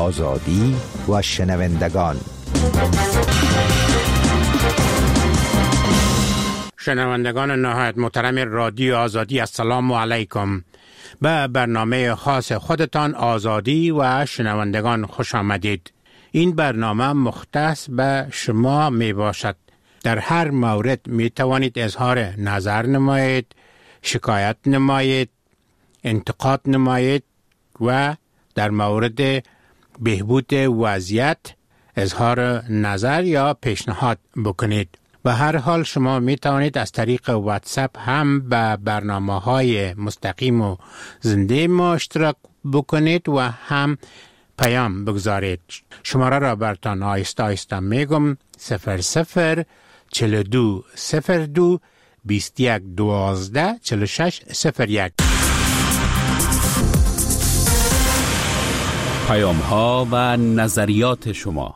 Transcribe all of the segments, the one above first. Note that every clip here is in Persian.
آزادی و شنوندگان. شنوندگان نهایت محترم رادیو آزادی، السلام علیکم. به برنامه خاص خودتان آزادی و شنوندگان خوش آمدید. این برنامه مختص به شما می باشد. در هر مورد می توانید اظهار نظر نمایید، شکایت نمایید، انتقاد نمایید و در مورد بهبود وضعیت اظهار نظر یا پیشنهاد بکنید. به هر حال شما می توانید از طریق واتساپ هم به برنامه‌های مستقیم و زنده ما اشتراک بکنید و هم پیام بگذارید. شماره را براتان آهسته آهسته میگم: 00 42 02 21 12 46 01. پیام ها و نظریات شما.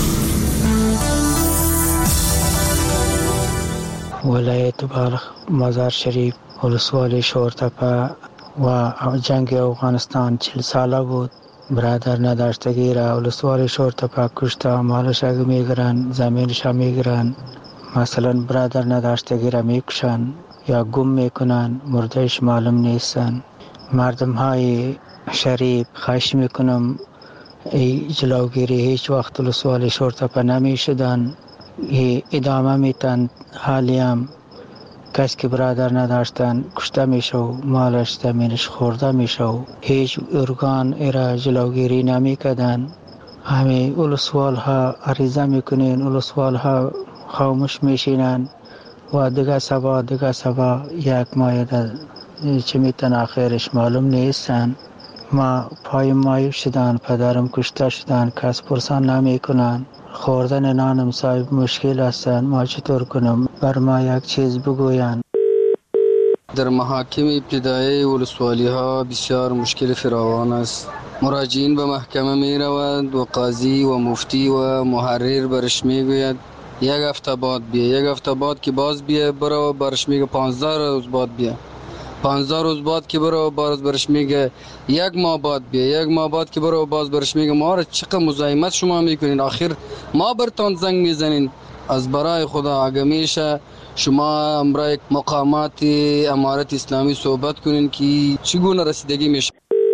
ولایت بلخ، مزار شریف، ولسوالی شورتپه و جنگ افغانستان 40 ساله بود. برادر نداشتگی را ولسوالی شورتپه کشته، مالش اگه میگرن، زمینش میگرن. مثلا برادر نداشتگی را میکشن یا گم میکنن، مردهش معلوم نیستن. مردم های شریف خواهش میکنم ای جلوگیری هیچ وقت ولسوالی شورتپه نمیشدن، ادامه میتن. حالی هم کسی که برادر نداشتن کشته میشه و مالش زمینش خورده میشه و هیچ ارگان ایرا جلوگیری نمیکردن. همه ولسوال ها عریضه میکنین، ولسوال ها خاموش میشینن و دیگه سبا یک ماه چه میتن آخرش معلوم نیستن. ما پای مایو شدن، پدرم کشته شدن، کس پرسان نمی کنن. خوردن نانم صاحب مشکل هستن، ما چطور کنم؟ بر ما یک چیز بگوین. در محاکم ابتدایی ولسوالی ها بسیار مشکل فراوان است. مراجعین به محکمه می روند و قاضی و مفتی و محرر برش می گوید یک هفته بعد بیا، یک هفته بعد که باز بیا برو، برش میگه 15 روز بعد بیا، 15 روز بعد که برو باز برش میگه یک ماه بعد بیا، یک ماه بعد که برو باز برش میگه ما را چقدر مزاحمت شما میکنین، آخر ما برتان زنگ میزنین. از برای خدا اگه میشه شما امرای مقامات امارت اسلامی صحبت کنین که چگونه رسیدگی میشه.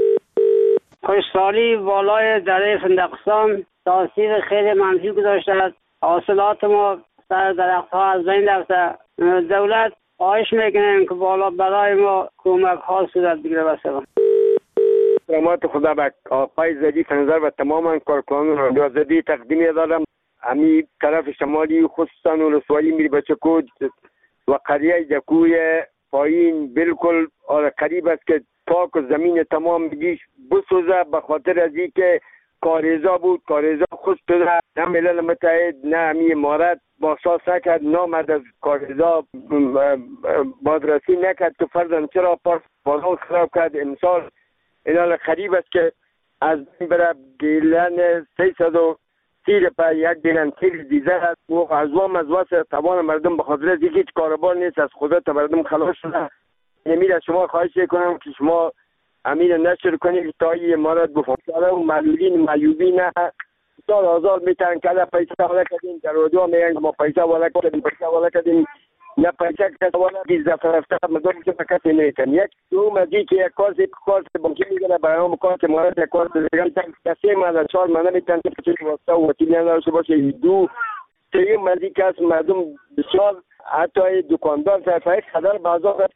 خشکسالی بالای دره فندقستان تاثیر خیلی منفی گذاشته است. حاصلات ما سر درختها از بین رفته. دولت خواهش میکنیم که بالا برای ما کمک ها صورت بگیره. بسیار رحمت خدا به آقای زدی فنظر و تماما کارکنان رادیو آزادی تقدیم دارم. امی طرف شمالی خصوصا ولسوالی میری بچکود و قریه جکوی پایین بالکل قریب است که پاک و زمین تمام بگیش بسوزه، به خاطر از این که کاریزا بود، کاریزا خود شده. نه ملل متحد نه امی امارت باساس نکرد، نامد از کاریزا بازرسی نکرد که فرضاً چرا پاسان خراب کرد. امسال اینال خریب است که از بین بره گیلن 330 پا یک گیلن تیر دیزه است و از واسه توان مردم به خاطر از هیچ کاربار نیست، از خدا تا مردم خلاص شده. امیر از شما خواهش کنم که شما امیر نشر کنید تا این امارت بفهمه و معلولین معیوبین سال آزار میتن که پیسه والا کردیم در رادیو میگن که ما پیسه والا کردیم نه پیسه کسی والا بیزده فرفته مدار که فقط نیتن. یک دوم از این که یک کارت بانکی میگنه برای هم کارت مارد یک کارت دیگرم کسی مالا 4 مانه میتن که چه واسطه و وکیلی نداشته باشه. دو سیم از این که از مردم بسیار حتی دکاندار صرفه خدر بازار رفت.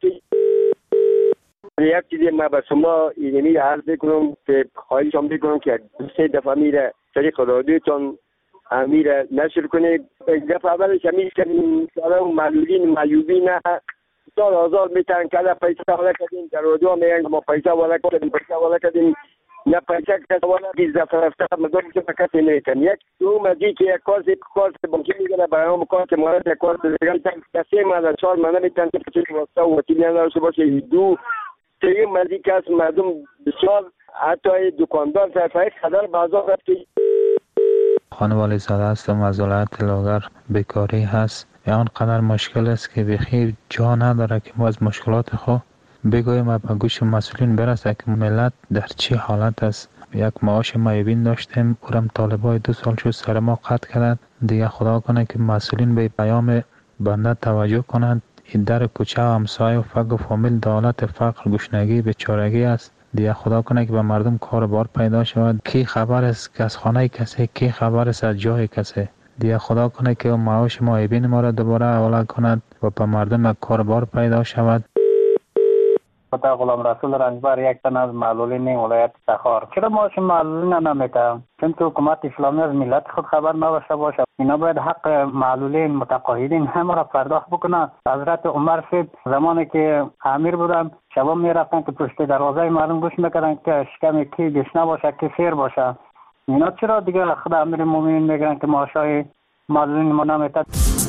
یک چیزی ما به شما اینمی عرض بکنم که خواهشم بکنم که 2-3 دفعه میره طریق رادیوتون امیر نشر کنید. یک دفعه اولش امیر کنیم ساله و معلولین معیوبین سال آزار میتن که پیسه والا کردیم در رادیو میگن که ما پیسه والا کردیم نه پیسه کسی والا 20 دفعه رفته مدار که فقط نیتن. یک دوم از این که یک کارت بانکی میگنه برای هم کارت مارد یک کارت دیگرم کسی مالا 4 مانه میتن که چه واسطه و وکیلی نداشته باشه. دو سیم از این که از مردم بسیار حتی دکاندار صرفه خدر بازار رفت. خانوالی زاده هستم از ولایت لاغر. بیکاری هست آنقدر مشکل است که بخیر جا نداره که ما از مشکلات خود بگویم و به گوش مسئولین برسه که ملت در چه حالت است. یک معاش معیبین داشتیم، اونم طالبای 2 سال شد سر ما قطع کردند. دیگه خدا کنه که مسئولین به پیام بنده توجه کنند. این در کوچه و همسایه و فقر و فامیل دولت فقر گشنگی بیچارگی است. دیگه خدا کنه که به مردم کار بار پیدا شود. کی خبر است که از خانه کسی، کی خبر است از جای کسی. دیگه خدا کنه که معاش معیبین ما را دوباره حواله کند و به مردم کار بار پیدا شود. غلام رسول رنجبر، یک تن از معلولین ولایت تخار. چرا معاش معلولین نمیده؟ چون که حکومت اسلامی از ملت خود خبر نداشته باشه. اینا باید حق معلولین متقاعدین همه را پرداخت بکنه. حضرت عمر صاحب زمانی که امیر بودن شبا میرفتن که پشت دروازه مردم گوش میکردن که شکم کی گشنه باشه کی سیر باشه. اینا چرا دیگه خود امیر مومنین میگن که معاشای معلولین ما نمیده؟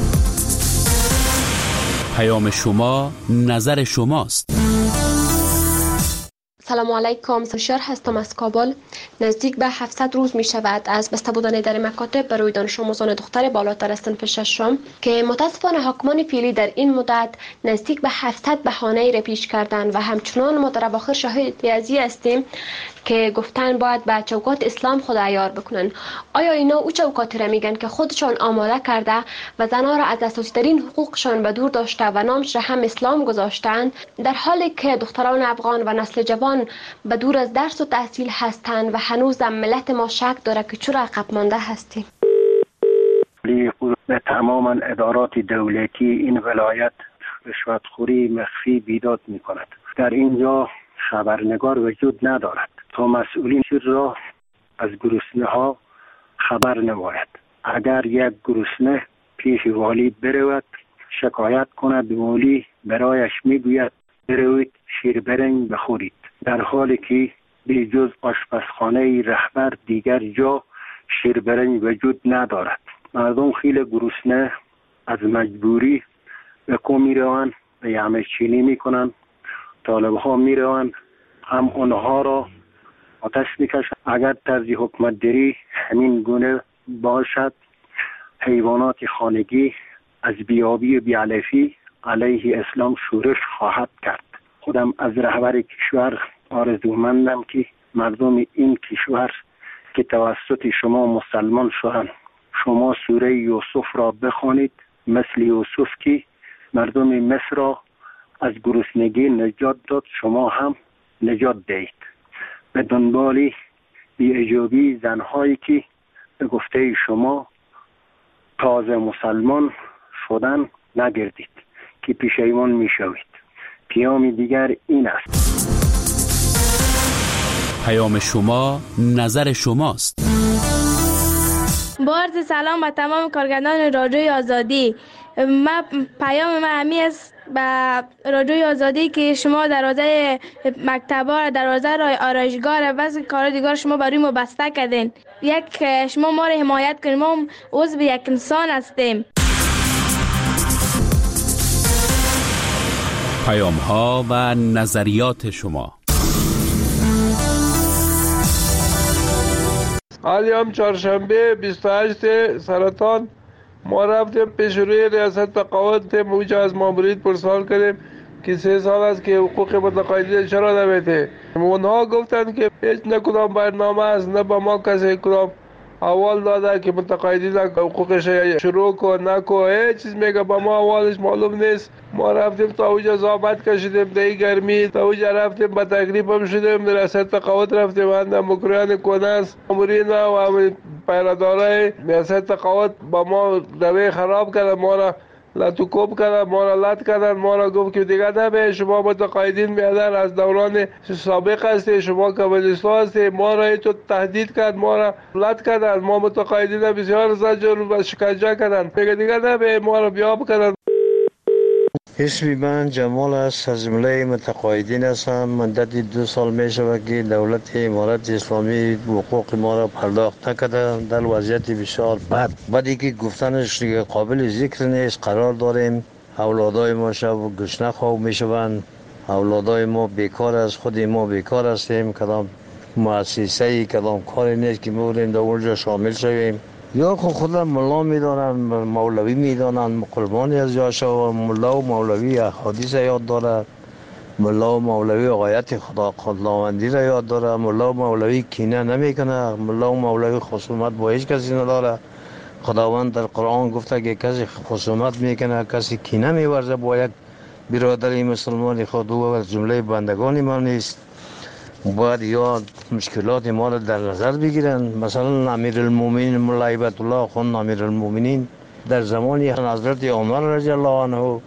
پیام شما نظر شماست. سلام علیکم، سشار هستم از کابل. نزدیک به 700 روز می شود از بسته بودن در مکاتب برای دانش آموزان دختر بالاتر از صنف ششم که متاسفانه حاکمان فعلی در این مدت نزدیک به 700 بهانه را پیش کردند و همچنان ما در اواخر شاهد ازی هستیم که گفتن باید به چوکات اسلام خود عیار بکنن. آیا اینا او چوکاتی را میگن که خودشان آماده کرده و زنها را از اساسی ترین حقوقشان به دور داشته و نامش را هم اسلام گذاشتند، در حالی که دختران افغان و نسل جوان به دور از درس و تحصیل هستند و هنوز ملت ما شک داره که چرا عقب مانده هستیم. به تمام ادارات دولتی این ولایت رشوتخوری مخفی بیداد می کند. در اینجا خبرنگار وجود ندارد تا مسئولین را از گرسنه ها خبر نماید. اگر یک گرسنه پیش والی برود شکایت کند، والی برایش میگوید بروید شیر برنج بخورید، در حالی که به جز آشپزخانه رهبر دیگر جا شیر برنج وجود ندارد. مردم خیلی گرسنه از مجبوری به کو میروند، به یعمه چینی میکنند. طالب ها میروند هم اونها را آتش میکشند. اگر طرز حکمت داری همین گونه باشد، حیوانات خانگی از بیابی و بیعلفی علیه اسلام شورش خواهد کرد. خودم از رهبر کشور آرزومندم که مردم این کشور که توسط شما مسلمان شدند، شما سوره یوسف را بخوانید، مثل یوسف که مردم مصر را از گرسنگی نجات داد، شما هم نجات دهید. به دنبال بی‌اجابی زنهایی که به گفته شما تازه مسلمان شدن نگردید که پشیمان می شوید. پیام دیگر این است. پیام شما نظر شماست. با عرض سلام به تمام کارگردان رادیوی آزادی. پیام من همی است به رادیوی آزادی که شما دروازه مکتبا، دروازه آرایشگاه و بعضی کار دیگر شما برای ما بسته کردین. شما ما را حمایت کنید، ما عضو یک انسان هستیم. پیام ها و نظریات شما. حالی هم چهارشنبه 28 سرطان ما رفتیم پیش روی ریاست تقاعد، موجه از مامورین پرسوال کردیم که 3 سال است که حقوق متقاعدین چرا نمیده. اونها گفتند که هیچ نه کدام برنامه است، نه با ما کسی کدام اول داده که متقاعدین حقوقش شروع کن نکو، هیچ چیز میگه با ما اولش معلوم نیست. ما رفتیم تا اوجا زحمت کشیدیم در گرمی، تا اوجا رفتیم با تکلیف هم شدیم، در ریاست تقاعد رفتیم اندم مکریان کناس مامورین و پیرادارای ریاست تقاعد با ما روی خراب کردن، ما را لطوکوب کردن، ما را لط کردن، ما را گفت که دیگه نبه شما متقاعدین بیادر از دوران سابق هستی، شما کمونیستا هستی. ما را تو تهدید کرد، ما را لط کردن، ما متقاعدین بسیار زجر و شکنجه کردن، دیگه نبه ما را بیاب کردن. اسمی من جمال است، از جمله متقاعدین هستم. مدت 2 سال می شود که دولت امارت اسلامی حقوق ما را پرداخت نکرده، در وضعیت بسیار بد. بعدی که گفتنش دیگه قابل ذکر نیست. قرار داریم اولادای ما شب گشنه خواب می شوند، اولادای ما بیکار است، خود ما بیکار هستیم، کدام مؤسسه‌ای کدام کاری نیست که می‌بودیم در اونجا شامل شویم. یا خودم ملا میدانن، مولوی میدانن، قربانی از جاشا و ملا و مولوی احادیث یاد دارد. ملا و مولوی غایت خداوندی را یاد داره. ملا و مولوی کینه نمیکنه. ملا و مولوی خصومت با هیچ کسی نداره. خداوند در قرآن گفته که کسی خصومت میکنه، کسی کینه میورزه با یک برادری مسلمان خود او از جمله بندگان ما نیست. باید یا مشکلات ما را در نظر بگیرن. مثلا امیرالمومنین مولا هیبت الله خان امیرالمومنین در زمان حضرت عمر رضی الله عنه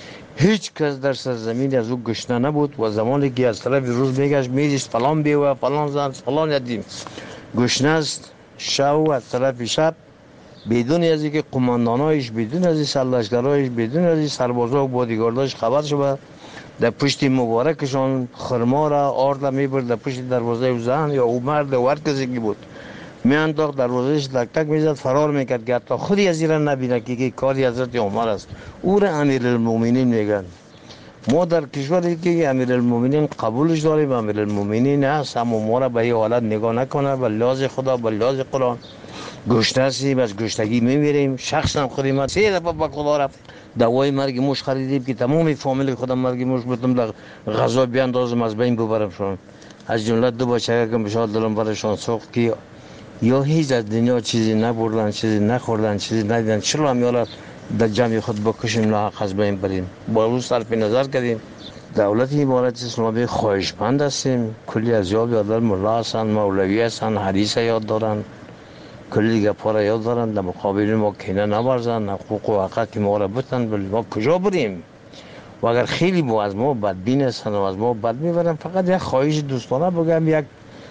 هیچ کس در سرزمین از او گشنه نبود و زمانی که از طرف روز میگشت میدیست فلان بیوه فلان زن فلان یدیم گشنه است، شب از طرف شب بدون از اینکه قماندانایش، بدون از این سرلشکرایش، بدون از این سربازا و بادیگارداش خبر شد در پشت مبارکشان خرما را آرد میبرد در پشت دروازه او زن یا او مرد و هر کسی که بود میانداخت دروازهش تک تک میزد فرار میکرد که حتی خودی از این را نبینه که کاری حضرت عمر است. او را امیرالمومنین میگن. ما در کشوری که امیرالمومنین قبولش داریم، امیرالمومنین هست، اما ما را به این حالت نگاه نکنه. به لحاظ خدا، به لحاظ قرآن گشنه هستیم، از گشتگی میمیریم. شخصا خودی من 3 دفعه به خدا رفت دوای مرگ موش خریدیم که تمام فامیل خودم مرگ موش بودم در غذا بیاندازم از بین ببرمشان. از جمله 2 بچه که بشار دلم برشان سوخت که یا هیچ از دنیا چیزی نبردن، چیزی نخوردن، چیزی ندیدن، چرا هم یالا در جمع خود بکشیم ناحق از بین بریم. با روز صرف نظر کردیم. دولت امارت اسلامی خواهشمند هستیم. کلی از یاد یاددار ملا هستن، مولوی هستن، حدیث یاد دارن، کلی دیگه پارا یاد دارن. در مقابل ما کینه نبرزن، حقوق و حقوق ما را بتن. ولی ما کجا بریم؟ و اگر خیلی با از ما بدبین هستن و از ما بد میبرن، فقط یک خواهش دوستانه بگم، یک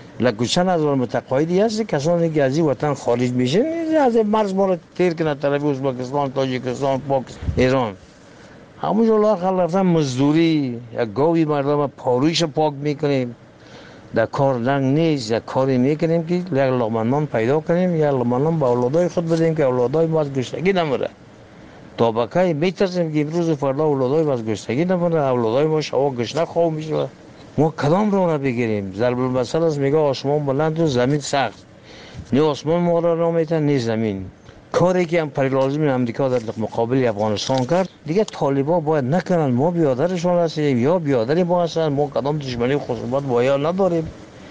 لکوچن از متقاعدی هست کسانی که از این وطن خارج میشن از مرز ما را تیر کنه طرف ازبکستان، تاجیکستان، پاکستان، ایران. همونجا لااقل رفتن مزدوری، یک گاوی مردم پارویش پاک میکنیم، در کار رنگ نیست، یک کاری میکنیم که یک لقمه پیدا کنیم، یک لقمه به اولادای خود بدیم که اولادای ما از گشتگی نمره. تا بکای میترسیم که امروز فردا اولادای ما از گشتگی نمره، اولادای ما شوا گشنه خواه میشه. ما کدام رو نبگیریم؟ ضرب المثل است میگه آسمان بلند و زمین سخت. نه آسمان ما را میتن نه زمین. کاری که امپریالیسم امریکا در مقابل افغانستان کرد دیگه طالبا باید نکنن. ما بیادرشون هستیم یا بیادری ما هستن. ما کدام دشمنی خصومت با یا نداریم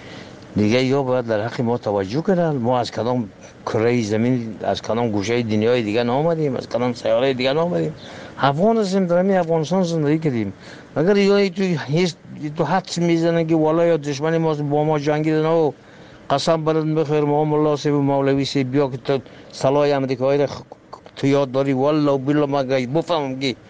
دیگه. یا باید در حق ما توجه کنن. ما از کدام کره زمین، از کدام گوشه دنیای دیگه نامدیم، از کدام سیاره دیگه نامدیم. افغان هستیم، در همین افغانستان زندگی کردیم. اگر یا تو حدس میزنن که والا یا دشمنی ما با ما جنگیدن و قسم برد بخیر ما ملا سیب و مولوی سیب بیا که تو سلاح امریکایی را تو یاد داری والله و بالله ما بفهمم که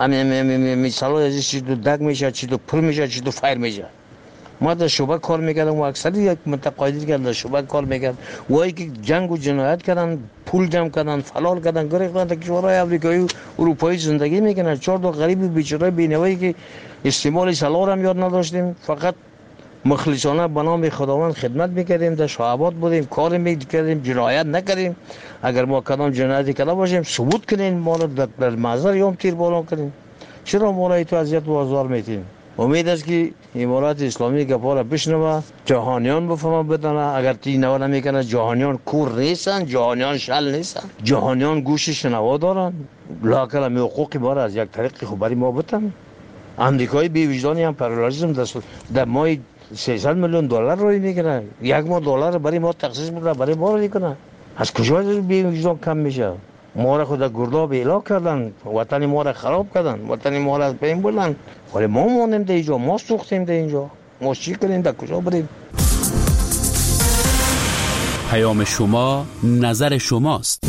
امی سلاح ازش چی تو دگ میشه، چی تو پر میشه، چی تو فایر میشه. ما در شعبه کار میکردم و اکثر یک متقاعدی که در شعبه کار میکرد وایی که جنگ و جنایت کردن، پول جمع کردن، فلال کردن، گریختن تا کشورهای آمریکایی و اروپایی زندگی میکنن. 4 تا غریب بیچاره بینوایی که استعمال سلاح هم یاد نداشتیم، فقط مخلصانه به نام خداوند خدمت میکردیم، در شعبات بودیم، کار میکردیم، جنایت نکردیم. اگر ما کدام جنایتی کرده باشیم ثبوت کنین، ما رو در محضر یوم تیر باران کنین. چرا ما را تو اذیت و آزار میتین؟ امید است که امارات اسلامی گپا را بشنوه، جهانیان بفهمه بدانه. اگر تی نوا نمیکنه جهانیان کور نیستن، جهانیان شل نیستن، جهانیان گوش شنوا دارن. لااقل می حقوق ما را از یک طریق خبری ما بتن. امریکایی بی وجدانی هم پارالیزم در ماه 300 میلیون دلار روی میکنه. یک ماه دلار برای ما تخصیص میکنه، برای ما رو میکنه. از کجا بی وجدان کم میشه؟ ما را خود گرداب اعلام کردن، وطن ما را خراب کردن، وطن ما را از بین بردن. ولی ما مانیم در اینجا، ما سوختیم در اینجا. ما چی کنیم؟ در کجا بریم؟ پیام شما نظر شماست.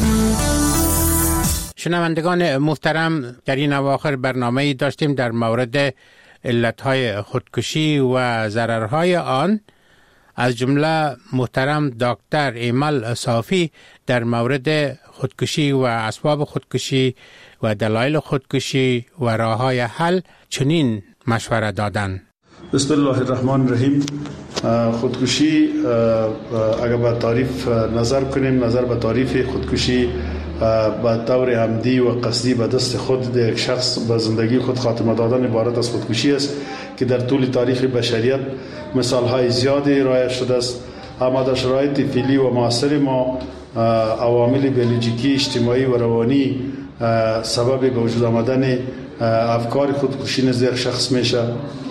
شنوندگان محترم، در این اواخر برنامه‌ای داشتیم در مورد علتهای خودکشی و ضررهای آن. از جمله محترم دکتر ایمل صافی در مورد خودکشی و اسباب خودکشی و دلایل خودکشی و راههای حل چنین مشوره دادن. بسم الله الرحمن الرحیم. خودکشی اگر به تعریف نظر کنیم، نظر به تعریف خودکشی به طور عمدی و قصدی به دست خود یک شخص به زندگی خود خاتمه دادن عبارت از خودکشی است که در طول تاریخ بشریت مثال‌های زیادی رایج شده است. اما در شرایط فعلی و معاصر ما عوامل بیولوژیکی، اجتماعی و روانی سبب به وجود آمدن افکار خودکشی نزد یک شخص میشه.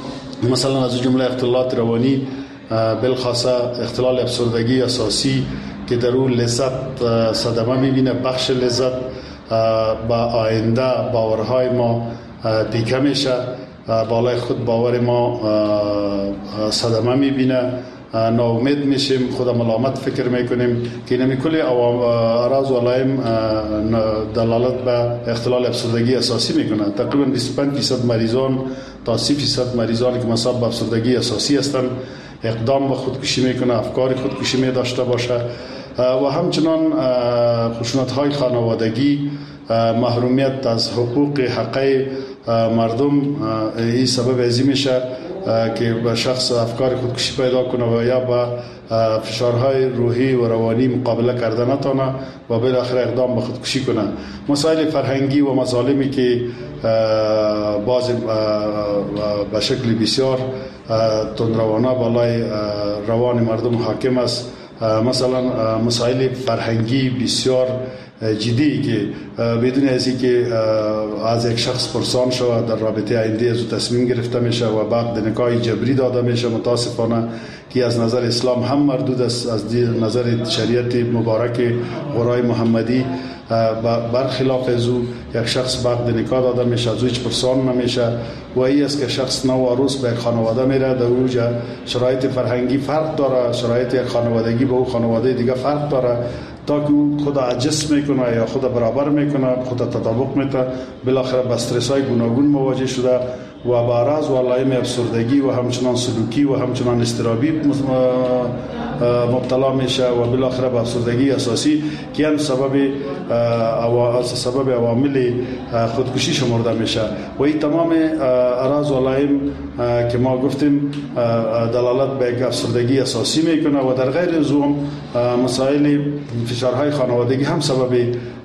مثلا از جمله اختلالات روانی، بالخاصه اختلال افسردگی اساسی که در اون لذت صدمه میبینه، بخش لذت با آینده باورهای ما دیکه میشه، بالای خود باور ما صدمه میبینه، ناامید میشیم، خود ملامت فکر میکنیم که اینمی کلی اعراض و علائم دلالت به اختلال افسردگی اساسی میکنه. تقریبا 25% مریضان تا 30% مریضان که مصاب به افسردگی اساسی هستند اقدام به خودکشی میکنه، افکار خودکشی می داشته باشه و همچنان خشونت‌های خانوادگی، محرومیت از حقوق حقی مردم این سبب ازی میشه که به شخص افکار خودکشی پیدا کنه و یا با فشارهای روحی و روانی مقابله کرده نتونه و بالاخره اقدام به خودکشی کنه. مسائل فرهنگی و مظالمی که باز به شکل بسیار تندروانه بالای روان مردم حاکم است، مثلا مسائل فرهنگی بسیار جدی که بدون از اینکه از یک شخص پرسان شود در رابطه آینده از تصمیم گرفته میشه و بعد نکاح جبری داده میشه، متاسفانه که از نظر اسلام هم مردود است، از نظر شریعت مبارک قرآن محمدی برخلاف از او یک شخص بعد نکاح داده میشه، از او هیچ پرسان نمیشه و این است که شخص نو عروس به یک خانواده میره، در اوجا شرایط فرهنگی فرق داره، شرایط یک خانوادگی به او خانواده دیگه فرق داره، تا که خود عجز میکنه یا خود برابر میکنه، خود تطابق میده، بالاخره با استرس های گوناگون مواجه شده و با اعراض و علائم افسردگی و همچنان سلوکی و همچنان اضطرابی مبتلا میشه و بالاخره به افسردگی اساسی که هم سبب عوامل خودکشی شمرده میشه و این تمام اعراض و علائم که ما گفتیم دلالت به یک افسردگی اساسی میکنه و در غیر از اون مسائل فشارهای خانوادگی هم سبب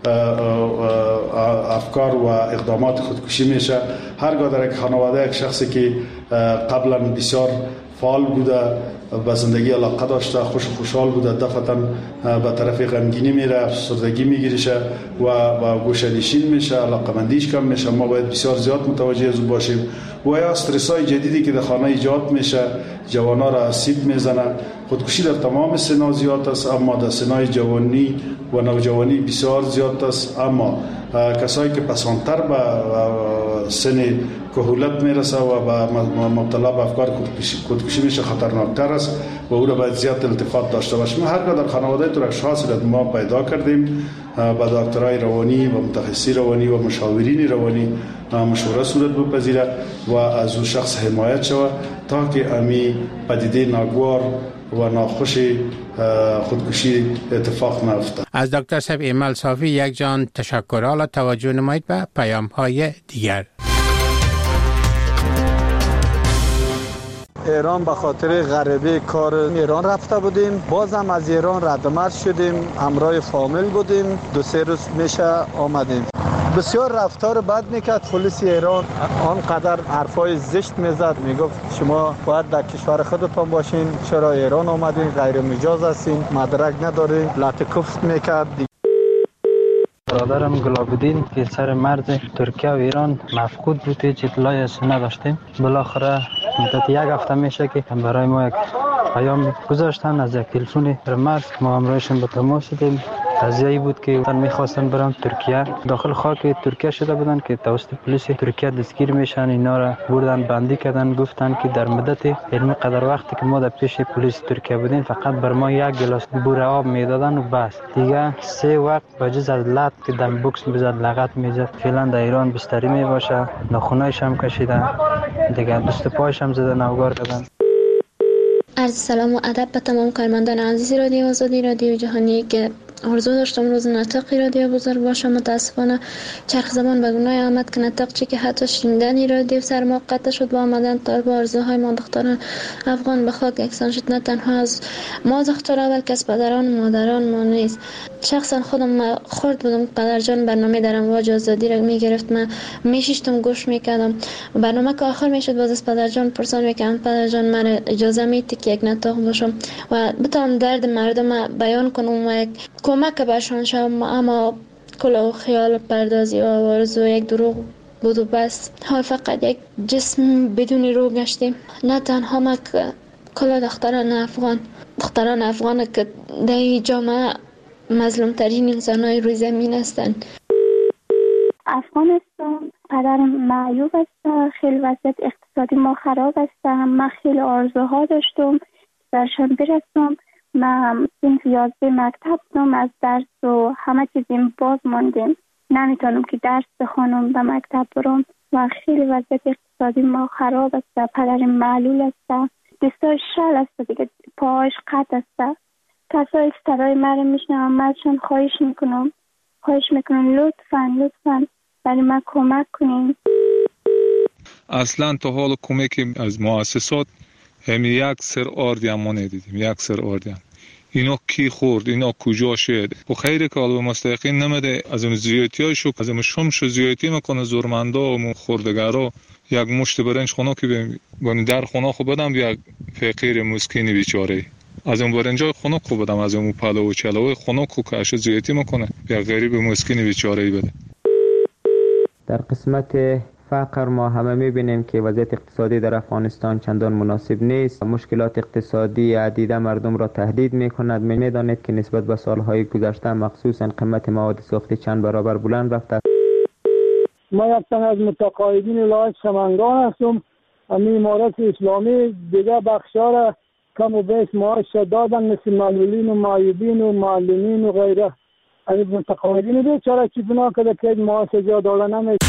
افکار و اقدامات خودکشی میشه. هرگاه در یک خانواده یک شخصی که قبلا بسیار فعال بوده، به زندگی علاقه داشته، خوشحال بوده، دفعتا به طرف غمگینی میره، افسردگی میگیرشه و گوشه‌نشین میشه، علاقه‌مندیش کم میشه. ما باید بسیار زیاد متوجه از او باشیم و یا استرس های جدیدی که در خانه ایجاد میشه جوانا را آسیب میزنه. خودکشی در تمام سنا زیاد است، اما در سنای جوانی و نوجوانی بسیار زیاد است، اما کسایی که پسانتر به سن کهولت میرسه و با مبتلا به افکار خودکشی میشه خطرناکتر است و او را باید زیاد التفات داشته باشیم. هرگاه در خانواده تو اشخاص را ما پیدا کردیم با دکترای روانی و متخصصی روانی و مشاورین روانی مشوره صورت بپذیره و از او شخص حمایت شود تا که امی پدیده ناگوار و ناخوش خودکشی اتفاق نیفتد. از دکتر صاحب ایمل صافی یک جان تشکر. حالا توجه نمایید به پیام های دیگر. ایران به خاطر غریبه کار ایران رفته بودیم، بازم از ایران ردمرد شدیم، همراه فامیل بودیم، 2-3 روز میشه آمدیم. بسیار رفتار بد میکرد پلیس ایران، آنقدر حرفای زشت میزد، میگفت شما باید در کشور خودتان باشین، چرا ایران آمدین، غیر مجاز هستین، مدرک ندارین، لطکفت میکرد. برادرم گلابودین که سر مرز ترکیه و ایران مفقود بود، هیچ اطلاعی از نداشتیم. بالاخره مدت 1 هفته میشه که برای ما یک پیام گذاشتن از یک تلفن مرز، ما همراهشون به تماس شدیم. قضیه‌ای بود که میخواستن برن ترکیه، داخل خاک ترکیه شده بودن که توسط پلیس ترکیه دستگیر میشن، اینا را بردن بندی کردن، گفتن که در مدت علمی قدر وقتی که ما در پیش پلیس ترکیه بودیم فقط بر ما 1 گلاس بوره آب میدادن و بس، دیگه 3 وقت بجز از لط که دم بوکس بزد لغت میزد. فعلا در ایران بستری میباشه، ناخونایش هم کشیدن، دیگه دست پایش هم زدن، افگار کردن. عرض سلام و ادب به تمام کارمندان عزیز رادیو آزادی، رادیو جهانی که آرزو داشتم روز نطقی رادیو بزرگ باشه. متاسفانه چرخ زمان به گناه آمد که نطق چی که حتی شنیدن رادیو سر ما قطع شد. با آمدن طالب آرزوهای ما دختران افغان به خاک یکسان شد، نه تنها از ما دخترها بلکه از پدران و مادران ما نیست. شخصا خودم خورد بودم پدرجان برنامه در امواج آزادی را میگرفت، من میشیشتم گوش میکردم. برنامه که آخر میشد باز از پدرجان پرسان میکردم پدرجان من اجازه میدی که یک نطق باشم و بتونم درد مردم بیان کنم و یک کمک برشان شوم، اما کل خیال پردازی و آرزو یک دروغ بود و بس. حال فقط یک جسم بدون روح گشتیم. نه تنها ما که کل دختران افغان که در این جامعه مظلوم ترین انسان های روی زمین هستند. افغانستان قدر معیوب است، خیلی وضعیت اقتصادی ما خراب است. من خیلی آرزوها داشتم درشان برسم. من صنف 11 مکتب بودم، از درس و همه چیزیم باز ماندیم، نمیتونم که درس بخونم به مکتب برم و خیلی وضعیت اقتصادی ما خراب است. پدرم معلول است، دستای شل است دیگه، پاهاش قطع است. کسایی که صدای مرا میشنوم من ازشان خواهش میکنم لطفاً برای من کمک کنین. اصلا تا حال کمکی از مؤسسات همین یک سر آردی هم ما ندیدیم. یک سر آردی هم اینا کی خورد، اینا کجا شد. و خیلی که علوه مستحقین نمیده از اون زیادتی های شو از اون شمش زیادتی میکنه زورمنده و خوردگرا. یک مشت برنج خونه که بیم در خونه خو بدم یک فقیر مسکینی بیچاره از اون برنجای خونه خو بدم، از اون پلو و چلو خونه خو که اش زیادتی میکنه یک غریب مسکینی بیچاره بده. در قسمت فقر ما همه میبینیم که وضعیت اقتصادی در افغانستان چندان مناسب نیست. مشکلات اقتصادی عدیده مردم را تهدید میکند. میدانید که نسبت به سالهای گذشته مخصوصا قیمت مواد سوختی چند برابر بلند رفته. ما یک تن از متقاعدین ولایت سمنگان هستم. همین امارت اسلامی دیگه بخشا را کم و بیش معاش دادن، مثل معلولین و معیوبین و معلمین و غیره. همین متقاعدین بیچاره چی بنا کرده که معاش جا دادن نمیشه.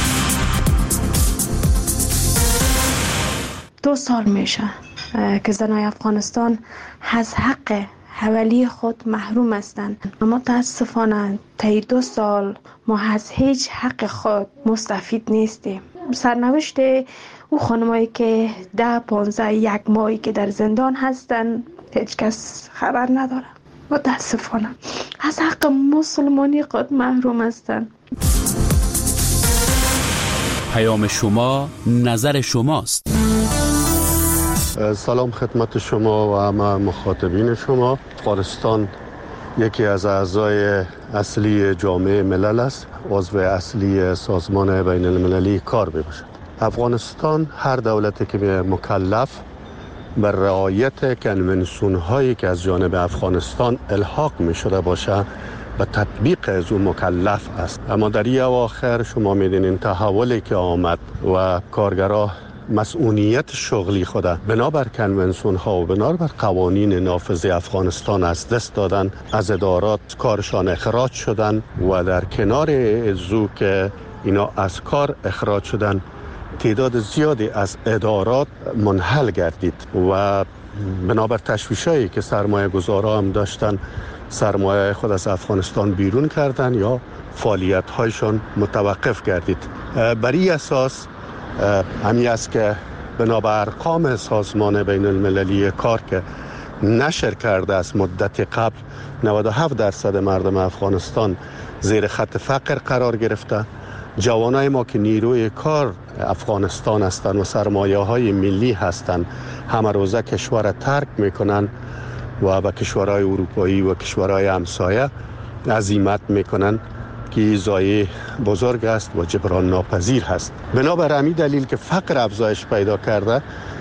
2 سال میشه که زنای افغانستان از حق حوالی خود محروم هستند. اما متاسفانه طی 2 سال ما از هیچ حق خود مستفید نیستیم. سرنوشت او خانمایی که 10-15 یک ماهی که در زندان هستند هیچ کس خبر نداره. متاسفانه از حق مسلمانی خود محروم هستند. پیام شما نظر شماست. سلام خدمت شما و همه مخاطبین شما. افغانستان یکی از اعضای اصلی جامعه ملل است، عضو اصلی سازمان بین المللی کار بباشد. افغانستان هر دولتی که مکلف بر رعایت کنونسیون هایی که از جانب افغانستان الحاق می شده باشه به تطبیق از اون مکلف است. اما در این اواخر شما میدونین تحولی که آمد و کارگرها مسئولیت شغلی خود بنابر کنونسیون ها و بنابر قوانین نافذ افغانستان از دست دادن، از ادارات کارشان اخراج شدن و در کنار ازو که اینا از کار اخراج شدن تعداد زیادی از ادارات منحل گردید و بنابر تشویشایی که سرمایه گذارا هم داشتن سرمایه خود از افغانستان بیرون کردن یا فعالیت هایشان متوقف گردید. بری اساس همی است که بنابر ارقام سازمان بین المللی کار که نشر کرده از مدت قبل 97% مردم افغانستان زیر خط فقر قرار گرفته. جوانای ما که نیروی کار افغانستان هستند و سرمایه های ملی هستند همه روزه کشور ترک میکنن و به کشورهای اروپایی و کشورهای همسایه عزیمت میکنن که ضایعه بزرگ است و جبران ناپذیر هست. بنابر همین دلیل که فقر افزایش پیدا کرده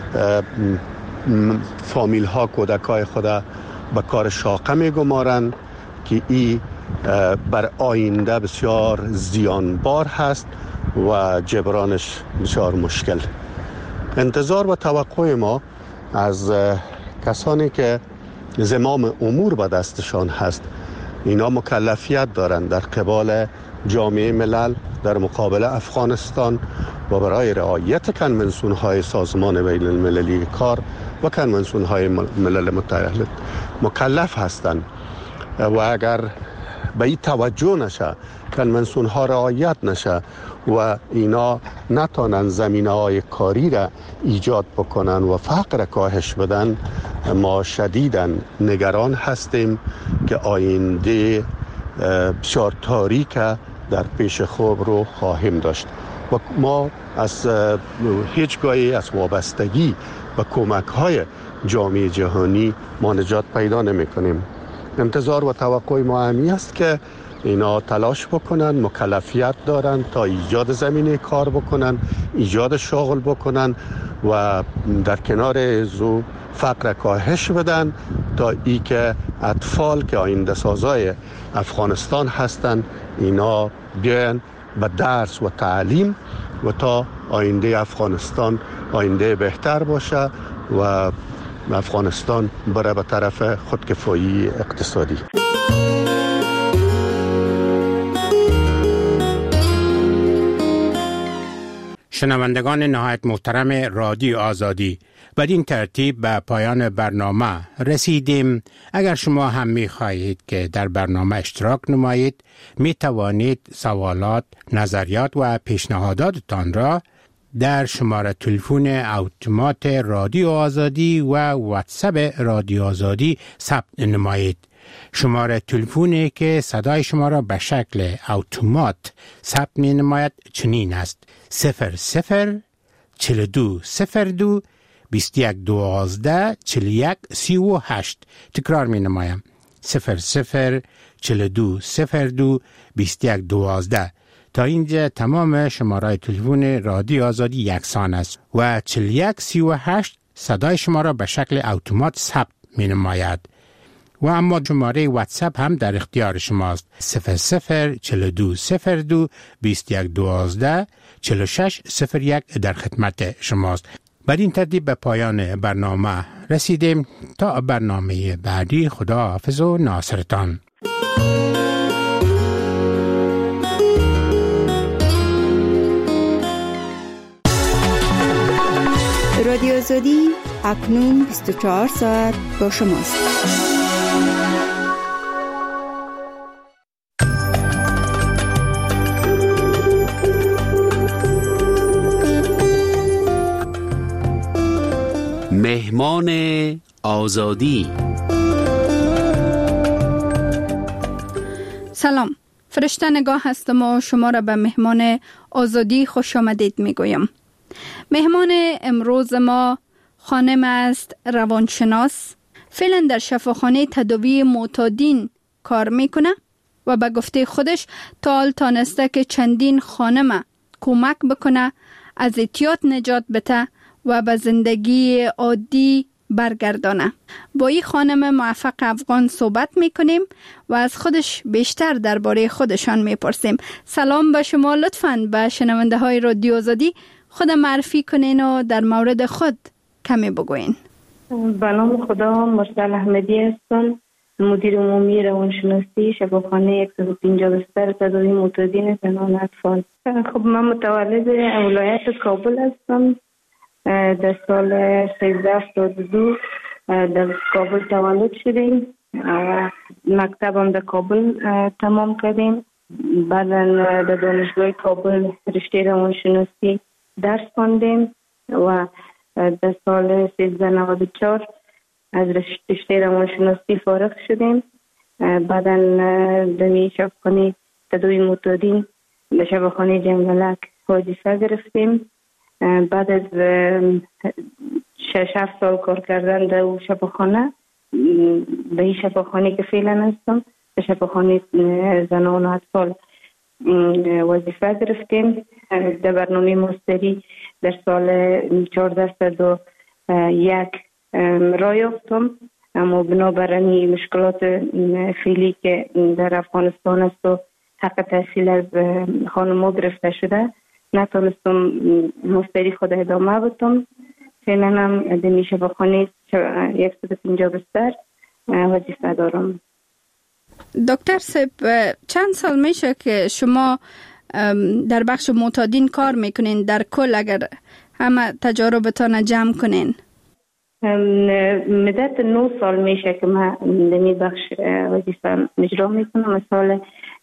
فامیل ها کودکای خود به کار شاقه میگمارند که این بر آینده بسیار زیانبار هست و جبرانش بسیار مشکل. انتظار و توقع ما از کسانی که زمام امور به دستشان هست اینا مکلفیت دارند در قبال جامعه ملل در مقابل افغانستان و برای رعایت کنونسیون های سازمان بین المللی کار و کنونسیون های ملل متحد مکلف هستند و اگر به این توجه نشه، کنونسیون ها رعایت نشه و اینا نتانن زمینه های کاری را ایجاد بکنن و فقر کاهش بدن، ما شدیداً نگران هستیم که آینده بسیار تاریک در پیش خود رو خواهیم داشت و ما از هیچگاهی از وابستگی به کمک های جامعه جهانی ما نجات پیدا نمی کنیم. انتظار و توقع ما همی است که اینا تلاش بکنن، مکلفیت دارن تا ایجاد زمینه کار بکنن، ایجاد شغل بکنن و در کنار زو فقر کاهش بدن تا ای که اطفال که آینده سازای افغانستان هستن اینا بیان به درس و تعلیم و تا آینده افغانستان آینده بهتر باشه و افغانستان بره به طرف خودکفایی اقتصادی. شنوندگان نهایت محترم رادیو آزادی، بدین ترتیب به پایان برنامه رسیدیم. اگر شما هم می خواهید که در برنامه اشتراک نمایید، می توانید سوالات، نظریات و پیشنهاداتتان را در شماره تلفن اتومات رادیو آزادی و واتساپ رادیو آزادی ثبت نمایید. شماره تلفنی که صدای شما را به شکل اتومات ثبت می نماید چنین است: 00 42 02 21 12 41 38. تکرار می نمایم: 00 42 02 21 12. تا اینجا تمام شماره تلفن رادیو آزادی یکسان است و 41 38 صدای شما را به شکل اتومات ثبت می نماید. و اما شماره واتساپ هم در اختیار شماست: 00 42 02 21 12 46 01 در خدمت شماست. بر این ترتیب به پایان برنامه رسیدیم. تا برنامه بعدی، خدا حافظ و ناصرتان. رادیو آزادی اکنون 24 ساعت با شماست. مهمان آزادی. سلام، فرشته نگاه هستم و شما را به مهمان آزادی خوش آمدید می گویم. مهمان امروز ما خانم است روانشناس، فعلا در شفاخانه تداوی معتادین کار میکنه و به گفته خودش تا حال تانسته که چندین خانم کمک بکنه از اعتیاد نجات بده و به زندگی عادی برگردانه. با این خانم موفق افغان صحبت میکنیم و از خودش بیشتر درباره خودشان میپرسیم. سلام به شما، لطفاً به شنونده های رادیو آزادی خود معرفی کنین و در مورد خود کمی بگوین. به نام خدا، مرسل احمدی هستم، مدیر عمومی روانشناسی شفاخانه 150 بستر تداوی معتادین زنان اطفال. خب من متولد ولایت کابل هستم. در سال 1372 در کابل تولد شدیم و مکتبم در کابل تمام کردیم. بعدا در دانشگاه کابل رشته روانشناسی درس خواندیم و در سال 1394 از رشته روانشناسی فارغ شدیم. بعدا در شفاخانه تداوی معتادین در شفاخانه جنگلک وظیفه گرفتیم. بعد از 6-7 سال کار کردن در شفاخانه، به این شفاخانه که فعلا هستم، در شفاخانه زنان و اطفال وظیفه گرفتیم. در برنامه ماستری در سال 1401 راه یافتم، اما بنابراین مشکلات فعلی که در افغانستان است و حق تحصیل از خانم‌ها گرفته شده، نتونستم ماستری خود ادامه بدم. فعلا هم در شفاخانه 150 بستر وظیفه دارم. دکتر صاحب، چند سال میشه که شما در بخش معتادین کار میکنین؟ در کل اگر همه تجاربتان جمع کنین. مدت 9 سال میشه که من در این بخش وظیفه اجرا میکنم. سال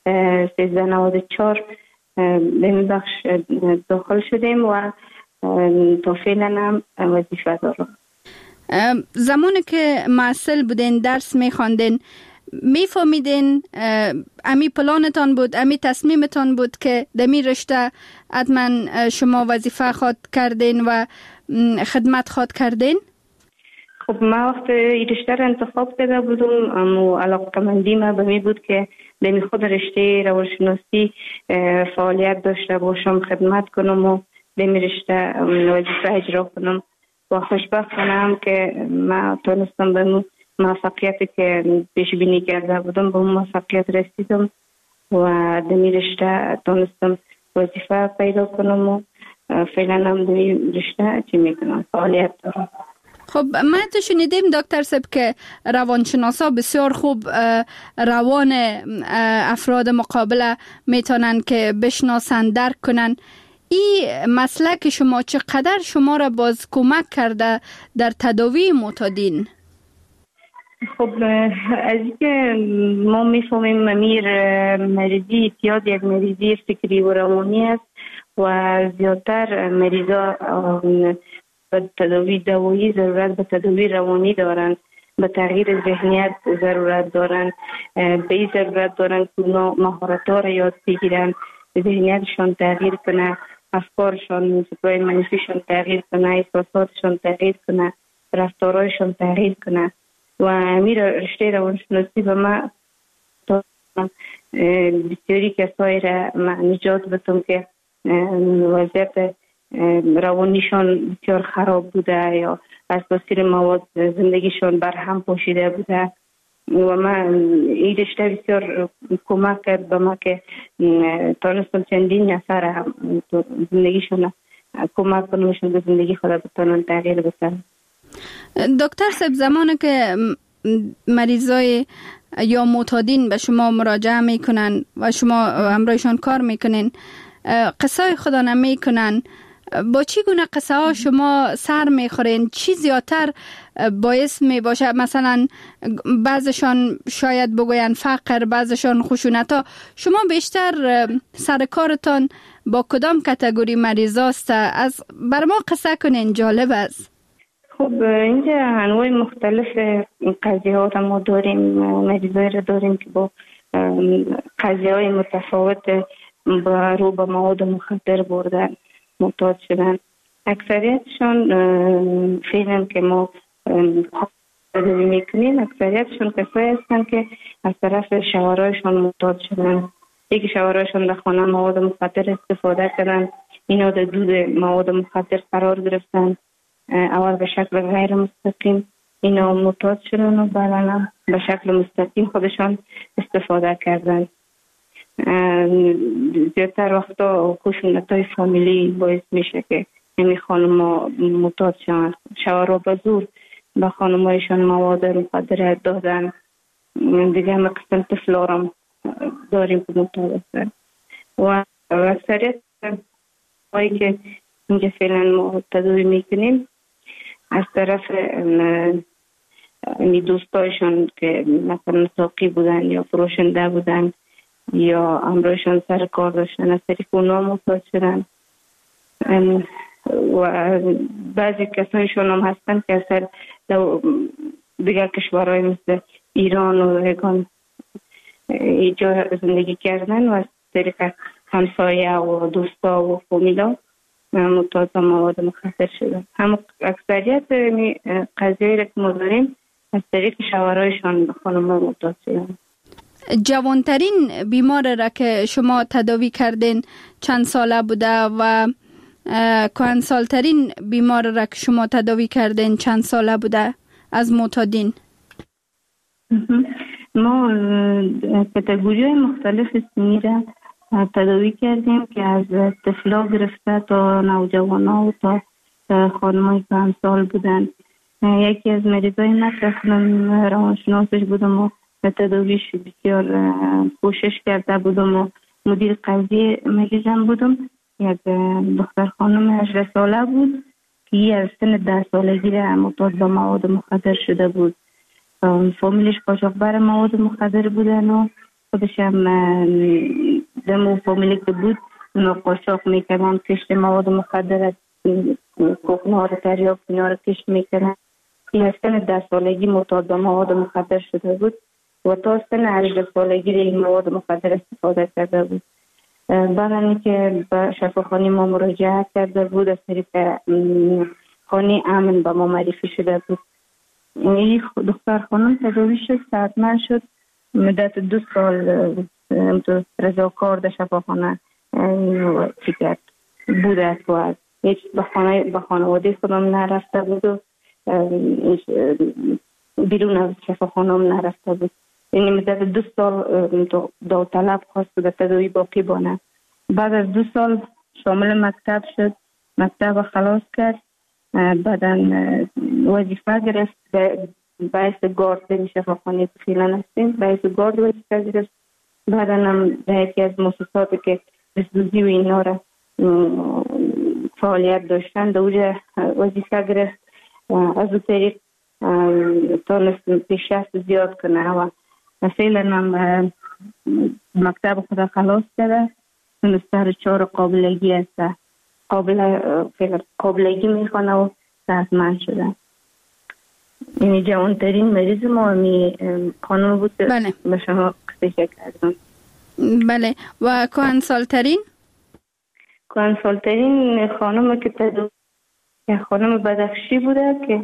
1394 در این بخش داخل شدیم و تا فعلا هم وظیفه دارم. زمانی که معسل بودین، درس میخواندین، میفهمیدین امی پلانتان بود، امی تصمیمتان بود که دمی رشته حتما شما وظیفه خواد کردین و خدمت خواد کردین؟ خب من وقت این رشته را انتخاب کرده بودم، اما علاقه‌مندی من به می بود که در خود رشته روانشناسی فعالیت داشته باشم، خدمت کنم و در رشته وظیفه اجرا کنم. و خوشبختانم که من تونستم به موفقیتی که پیش بینی کرده بودم به موفقیت رسیدم و در رشته تونستم وظیفه پیدا کنم و فعلا هم در رشته چی میکنم، فعالیت دارم. خب ما تو شنیدیم دکتر صاحب که روانشناسا بسیار خوب روان افراد مقابله میتونن که بشناسن، درک کنن. این مسلک شما چقدر شما را باز کمک کرده در تداوی معتادین؟ خب از اینکه ما میفهمیم مریضی اعتیاد یک مریضی فکری و روانی است و زیادتر مریضا به تداوی دوایی ضرورت به تداوی روانی دارند، به تغییر ذهنیت ضرورت دارند، به این ضرورت دارند که اونا مهارت‌ها را یاد بگیرن، ذهنیتشان تغییر کنه، افکارشان فکرای منفیشان تغییر کنه، احساساتشان تغییر کنه، رفتارهایشان تغییر کنه. و امیر رشته روانشناسی به من بسیاری کسایی را نجات بدم که وضعیت روانیشان بسیار خراب بوده یا از تاثیر مواد زندگیشان برهم پاشیده بوده و من این رشته بسیار کمک کرد به ما که تانستم چندین نفر هم زندگیشان کمک کنمشون به زندگی خود بتانن تغییر بسن. دکتر صاحب زمانی که مریضای یا معتادین به شما مراجعه میکنن و شما همراهشان کار میکنین، قصه خدا نمیکنن، با چی گونه قصه ها شما سر میخورین؟ چی زیادتر باعث می باشه؟ مثلا بعضشان شاید بگوین فقر، بعضشان خشونت ها. شما بیشتر سر کارتان با کدام کاتگوری مریضاست؟ از بر ما قصه کنین، جالب است. خب اینجا انواع مختلف قضیه ها ما داریم، مریضای را داریم که با قضیه های متفاوت رو به مواد مخدر بردن معتاد شدن. اکثریتشان فعلا که ما تداوی میکنیم اکثریتشان کسایی هستن که از طرف شوهرایشان معتاد شدن. یکی شوهرایشان در خانه مواد مخدر استفاده کردن، اینا در دود مواد مخدر قرار گرفتن، اول به شکل غیر مستقیم اینا معتاد شدن و بعدا به شکل مستقیم خودشان استفاده کردن. زیادتر وقتا خشونت‌های فامیلی باعث میشه که این خانم‌ها معتاد شدن. شوهرها به زور به خانم‌هایشان مواد مخدر دادن. دیگه هم قسم طفلا را داریم که معتاد هستن و اکثریت هایی که اینجا فعلا ما تداوی میکنیم از طرف دوستایشان که مثلا ساقی بودن یا فروشنده بودن یا همراهشان سر کار داشتن، از طریق اونا معتاد شدن. و بعضی کسایشون هم هستن که اصلا دیگر کشورهای مثل ایران و ایگان اینجا زندگی کردن و از طریق همسایه و دوستا و فامیلا معتاد مواد مخدر شدن. هم اکثریت قضیه را که ما داریم از طریق شوهرایشان به خانم‌ها معتاد شدن. جوانترین بیمار را که شما تداوی کردین چند ساله بوده و کهنسالترین بیمار را که شما تداوی کردین چند ساله بوده از معتادین؟ ما کاتگوری‌های مختلف سنی را تداوی کردیم که از طفلا گرفته تا نوجوانا و تا خانم‌های کهنسال بودن. یکی از مریضای من روانشناسش بودم و تداویش بسیار کوشش کرده بودم و مدیر قضیه مریضم بودم. یک دختر خانم 18 ساله بود که از سن 10 سالگی معتاد به مواد مخدر شده بود. فامیلش قاچاقبر مواد مخدر بودن و خودش هم دمو فامیلی که بود اونا قاچاق میکردن، کشت مواد مخدر کوکنها رو تریاک اینا رو کشت میکردن. این از سن 10 سالگی معتاد به مواد مخدر شده بود و تا سن 18 سالگی این مواد مخدر استفاده کرده بود. بعد که به شفاخانه ما مراجعه کرده بود از طریق خانه امن به ما معرفی شده بود این دختر خانم تداوی شد، صحتمند شد. مدت 2 سال رضاکار در شفاخانه بود است و هیچ به خانواده خودم نرفته بود و بیرون از شفاخانه هم نرفته بود. یعنی مدت 2 سال داوطلب خواست در تداوی باقی بانه. بعد از 2 سال شامل مکتب شد، مکتب خلاص کرد، بعدا وظیفه گرفت باعث گارد در شفاخانه فعلا هستیم، باعث گارد وظیفه گرفت. بعدا هم در یکی از مؤسساتی که بسدوزی و اینا را فعالیت داشتن در اونجا وظیفه گرفت. از اون طریق تانست پیشرفت زیاد کنه و فعلا هم مکتب خود خلاص کرده، سمستر 4 قابلگی است، قابلگی میخوانه و صحتمند شده. این جوانترین مریض ما می خانم بود. بله. به شما قصه کردم. بله. و کهنسالترین خانم که خانم بدخشی بوده که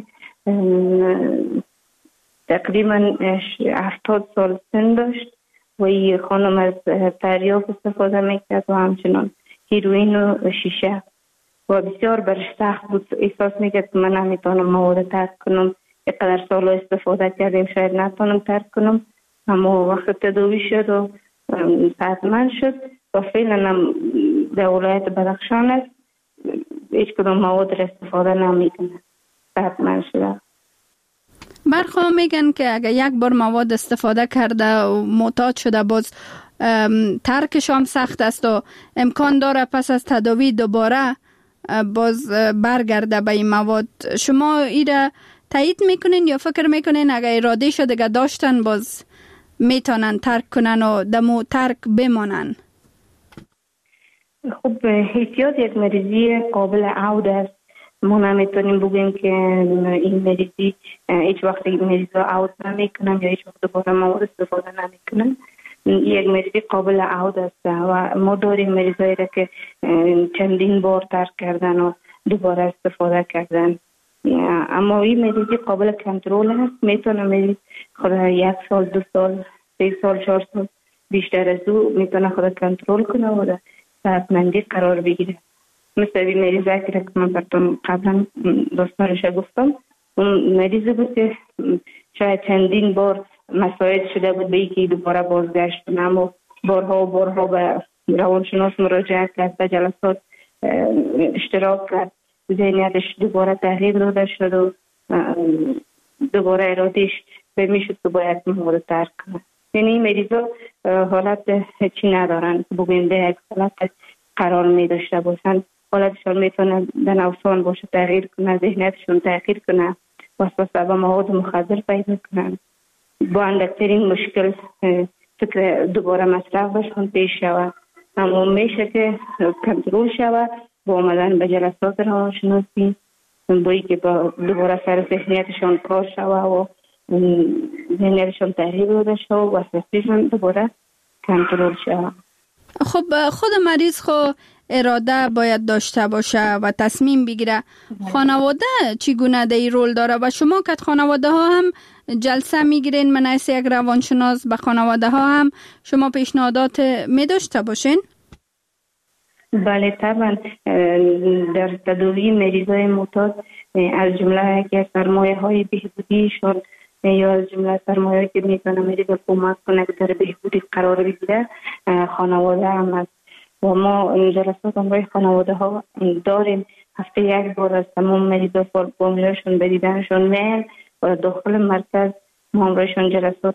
تقریبا 70 سال سن داشت و این خانم از تریاک استفاده میکرد و همچنان هیروئین و شیشه و بسیار برش سخت بود. احساس میکرد که من نمیتونم مواد ترک کنم، اینقدر سال استفاده کردیم شاید نتونم ترک کنم. اما وقت تداوی شد و صحتمند شد و فعلا هم در ولایت بدخشان است، هیچ کدام مواد را استفاده نمیکنه، صحتمند شده. برخواه میگن که اگر یک بار مواد استفاده کرده و معتاد شده باز ترکش هم سخت است و امکان داره پس از تداوی دوباره باز برگرده به این مواد. شما ایره تایید میکنین یا فکر میکنین اگر اراده شده که داشتن باز میتونن ترک کنن و دمو ترک بمانن؟ خب احتیاط یک مریضی قابل عود است. ما نمیتونیم بگیم که این مریضی هیچ وقت این مریض را عود نمیکنن یا هیچ وقت دوباره مواد استفاده نمیکنن. یک مریضی قابل عود است و ما داریم مریضایی را که چندین بار ترک کردن و دوباره استفاده کردن. اما این مریضی قابل کنترل است. میتونه مریض خود 1 سال 2 سال 3 سال 4 سال بیشتر از او میتونه خود کنترل کنه و در صحتمندی قرار بگیره. مثل این مریضی که من براتون قبلا داستانش گفتم، اون مریضی بود که شاید چندین بار مساعد شده بود به اینکه دوباره بازگشت کنه، اما بارها به روانشناس مراجعه کرد، به جلسات اشتراک کرد، ذهنیتش دوباره تغییر داده شد و دوباره ارادهش به میشد که باید مواد ترک کنه. یعنی این مریضا حالت چی ندارن که بگویم در یک حالت قرار می داشته باشن. حالتشان میتونه در نوسان باشه، تغییر کنه، ذهنیتشون تغییر کنه، وسوسه به مواد مخدر پیدا کنن. با اندکترین مشکل فکر دوباره مصرف بشون پیش شود. اما میشه که کنترل شود با آمدن به جلسات روانشناسی، بایی که با دوباره سر ذهنیتشان کار شود و ذهنیتشان تغییر داده شود و وسوسه‌شان دوباره کنترل شود. خب خود مریض اراده باید داشته باشه و تصمیم بگیره. خانواده چگونه در این رول داره و شما که خانواده ها هم جلسه میگیرین من از یک روانشناس به خانواده ها هم شما پیشنهادات می داشته باشین؟ بله طبعا. در تداوی مریضای معتاد از جمله که سرمایه های بهبودیشان یا از جمله سرمایه که میتونه مریض کمک کنه که در بهبودی قرار بگیره خانواده هم است. و ما جلسات امروی خانواده ها داریم. هفته 1 بار از تمام مریضا فامیلاشون به دیدنشون میل و داخل مرکز ما امرویشون جلسات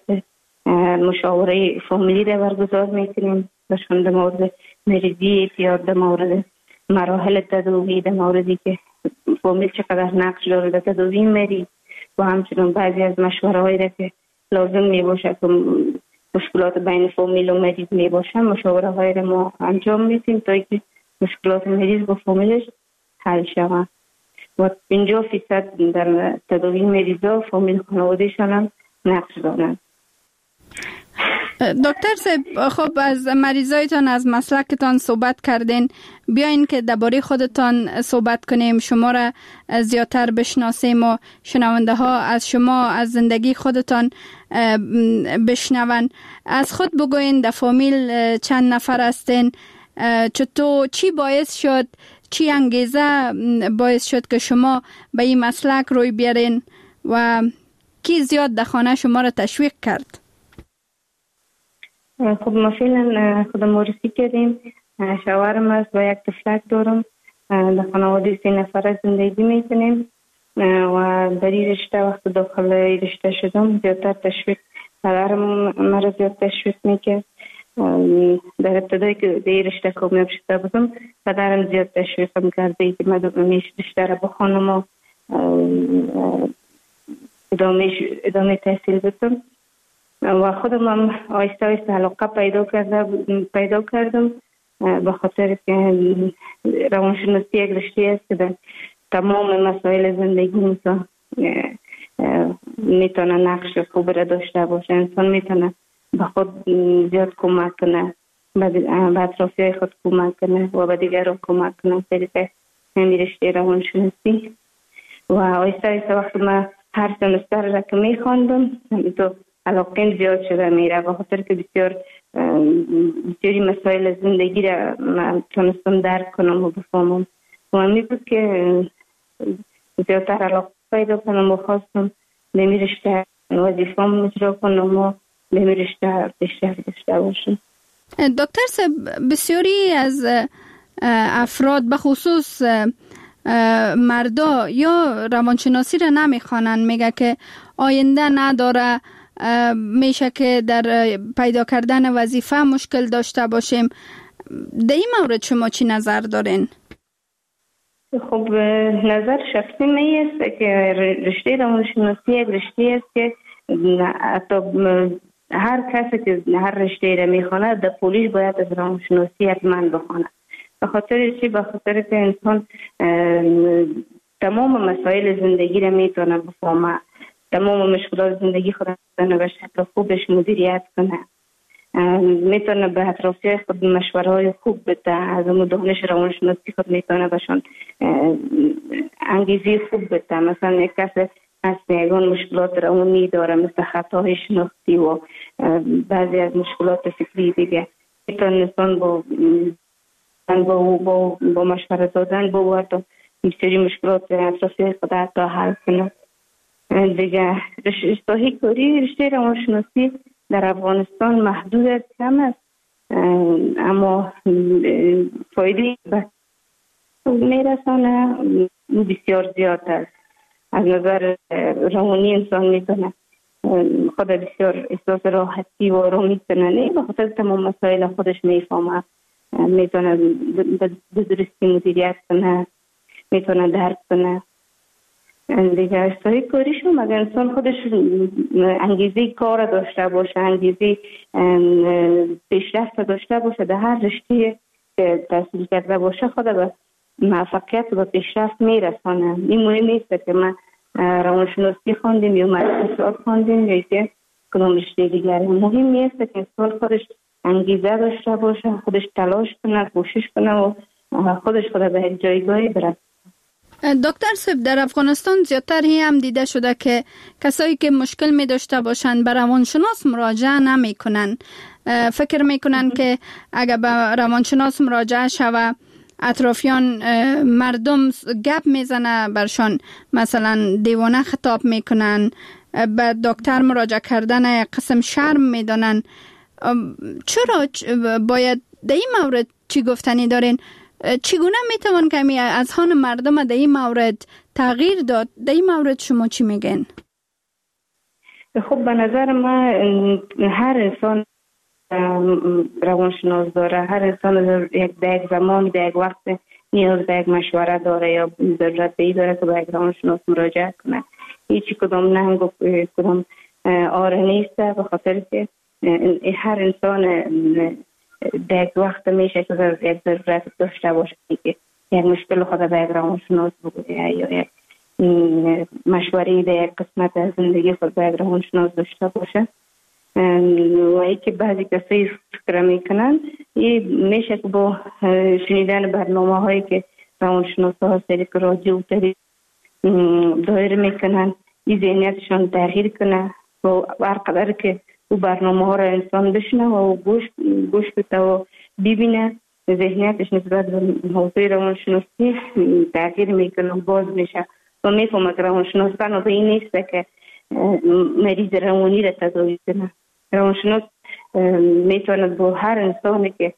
مشاوره فامیلی را برگزار میکنیم. بهشون در مورد مریضی اعتیاد، در مورد مراحل تداوی، در موردی که فامیل چقدر نقش داره در تداوی مریض و همچنین بعضی از مشوره هایی را که لازم می باشه که مشکلات بین فامیل و مریض می باشه، مشاوره های را ما انجام میدیم تا اینکه مشکلات مریض با فامیلش حل شود. و 50% در تداوی مریضا فامیل خانوادهشان هم نقش دارند. دکتر صاحب، خب از مریضایتان، از مسلکتان صحبت کردین. بیاین که درباره خودتان صحبت کنیم، شما را زیادتر بشناسیم و شنونده ها از شما، از زندگی خودتان بشنون. از خود بگوین، در فامیل چند نفر هستین؟ چطور، چی باعث شد، چی انگیزه باعث شد که شما به این مسلک روی بیارین و کی زیاد در خانه شما را تشویق کرد؟ خب ما فعلا خودم معرفی کردیم. شوهرم است و یک طفلک دارم. در خانواده 3 نفره زندگی میکنیم و در این رشته وقت داخل رشته شدم زیادتر تشویق پدرم مرا زیاد تشویق میکرد. در ابتدایی که در این رشته کامیاب شده بودم پدرم زیاد تشویقم کرده که من رشته را بخوانم و ادامه تحصیل بدم و خودم هم آیسته آیسته علاقه پیدا کردم به خاطر که روانشناسی یک رشته است که در تمام مسائل زندگی میتونه نقش خوب را داشته باشه. انسان میتونه به خود زیاد کمک کنه، به اطرافیای خود کمک کنه و به دیگران کمک کنه. طریق همین رشته روانشناسی و آیسته آیسته وقتی من هر سمستر را که میخواندم تو علاقه زیاد شده میره به خاطر که بسیاری مسائل زندگی را من تونستم درک کنم و بفهمم و همی بود که زیادتر علاقه پیدا کنم و خواستم به می رشته وظیفه‌ام اجرا کنم و به می رشته پیشرفت داشته باشم. دکتر صاحب، بسیاری از افراد به خصوص مردا یا روانشناسی را نمیخوانند، میگه که آینده نداره، میشه که در پیدا کردن وظیفه مشکل داشته باشیم. در این مورد شما چی نظر دارین؟ خب نظر شخصی می است که رشته روانشناسی یک رشته است که حتی هر کسی که هر رشته را میخواند در پولیش باید از روانشناسی حتما بخواند. به خاطر چی؟ به خاطر که انسان تمام مسائل زندگی را میتونه بفهمه، تمام مشکلات زندگی خود را به شکل خوبش مدیریت کنه، میتونه به اطرافیای خود مشوره‌های خوب بده، از اون دانش روانشناسی خود میتونه بهشون انگیزه خوب بده. مثلا یک کس از یگان مشکلات روانی داره مثل خطاهای شناختی و بعضی از مشکلات فکری دیگه، میتونه انسان با مشوره دادن با بسیاری مشکلات اطرافیای خود حتی حل کنه. دیگه رشته روانشناسی در افغانستان محدود است، کم است، اما فایده میرسانه بسیار زیاد است. از نظر روانی انسان میتونه خود بسیار احساس راحتی و آرامی کنه، به خاطر تمام مسائل خودش میفهمه، میتونه به درستی مدیریت کنه، میتونه درک کنه. دیگه اشتهای کاریشون اگر انسان خودش انگیزه کار داشته باشه، انگیزه پیشرفت داشته باشه، در هر رشته که تحصیل کرده باشه خود به موفقیت و پیشرفت میرسانه. این مهم نیست که من روانشناسی خواندیم یا اقتصاد خواندیم یا که کدام رشته دیگری. مهم نیست که انسان خودش انگیزه داشته باشه، خودش تلاش کنه، کوشش کنه و خودش خود به یک جایگاهی برسه. دکتر صاحب، در افغانستان زیادتر هم دیده شده که کسایی که مشکل می داشته باشند به روانشناس مراجعه نمی کنن. فکر می کنن که اگر به روانشناس مراجعه شوه اطرافیان مردم گپ میزنه برشان، مثلا دیوانه خطاب میکنن، به دکتر مراجعه کردن قسم شرم میدانن. چرا باید در این مورد چی گفتنی دارین؟ چگونه میتوان کمی از هان مردم در این مورد تغییر داد؟ در این مورد شما چی میگن؟ خب به نظر من هر انسان روانشناس داره، هر انسان در یک زمان، در یک وقت نیاز به یک مشوره داره یا ضرورت به این داره که به یک روانشناس مراجعه کنه. هیچی کدام ننگ و کدام آره نیست، به خاطر که هر انسان در یک وقت میشه که یک ضرورت داشته باشه که یک مشکل خود به یک روانشناس بگویه یا یک مشوره در یک قسمت از زندگی خود به یک روانشناس داشته باشه. و اینکه بعضی کسایی فکر میکنن این میشه که با شنیدن برنامه هایی که روانشناسا ها سریع رادیو و تلویزیون دایر میکنن این ذهنیتشان تغییر کنه و هر قدر که او برنامه ها را انسان بشنه و گوش بده و ببینه ذهنیتش نسبت به حوزه روانشناسی تغییر میکنه و باز میشه و میفهمه که روانشناس تنها این نیست که مریض روانی را تداوی کنه. روانشناس میتواند با هر انسانی که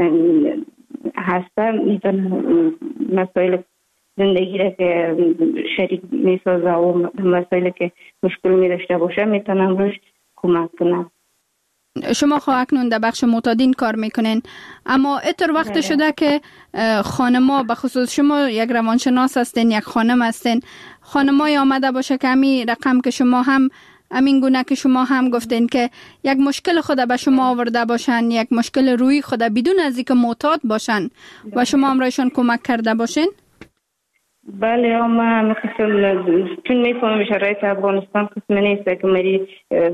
هسته میتونه مسائل زندگی را که شریک میسازه و مسائل که مشکل میداشته باشه میتونم روش کمک کنم. شما اکنون در بخش معتادین کار میکنین، اما اتر وقت شده که خانما به خصوص شما یک روانشناس هستین، یک خانم هستین، خانمای آمده باشه که همین رقم که شما هم همین گونه که شما هم گفتین که یک مشکل خود به شما آورده باشن، یک مشکل روی خود بدون از اینکه معتاد باشن و شما همراهشان کمک کرده باشین؟ بله، ما مثلا چون میفهمم شرایط افغانستان قسم نیست که مری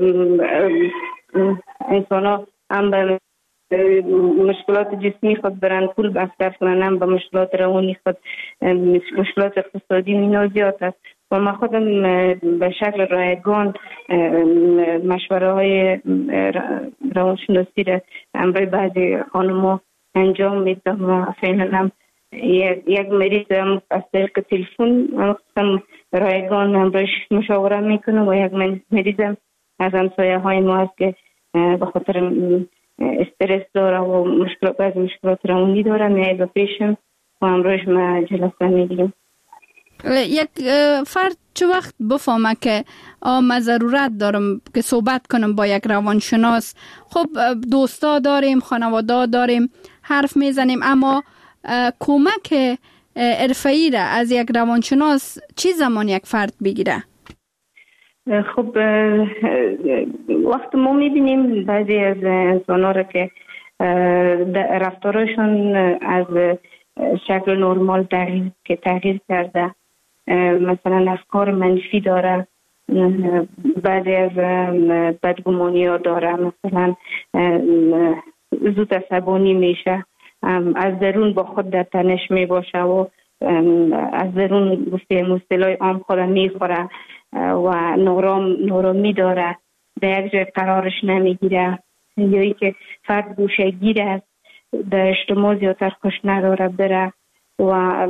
انسان ها هم به مشکلات جسمی خود برن پول مصرف کنن، هم به مشکلات روانی خود، مشکلات اقتصادی مینا زیاد است و ما خودم به شکل رایگان مشوره های روانشناسی را همراه بعضی خانم‌ها انجام میدم و فعلا هم یک مریض از طریق تلفن هم رایگان همراهش مشاوره میکنم و یک مریض از همسایه های ما هست که به خاطر استرس داره و بعضی مشکلات روانی داره میای به پیشم و همراهش ما جلسه میگیریم. یک فرد چه وقت بفهمه که من ضرورت دارم که صحبت کنم با یک روانشناس؟ خب دوستا داریم، خانواده داریم، حرف میزنیم، اما کمک حرفه‌ای را از یک روانشناس چی زمان یک فرد بگیره؟ خب وقت ما میبینیم بعضی از انسان‌ها را که رفتارشون از شکل نرمال تغییر کرده، مثلا افکار منفی داره، بعضی از بدگمانی ها داره، مثلا زود عصبانی میشه، از درون با خود در تنش می باشه و از درون گفته مصطلح عام خود میخوره و نورامی داره، در یک جای قرارش نمیگیره، یا ای که فرد گوشه گیر است، در اجتماع زیادتر خوش نداره بره و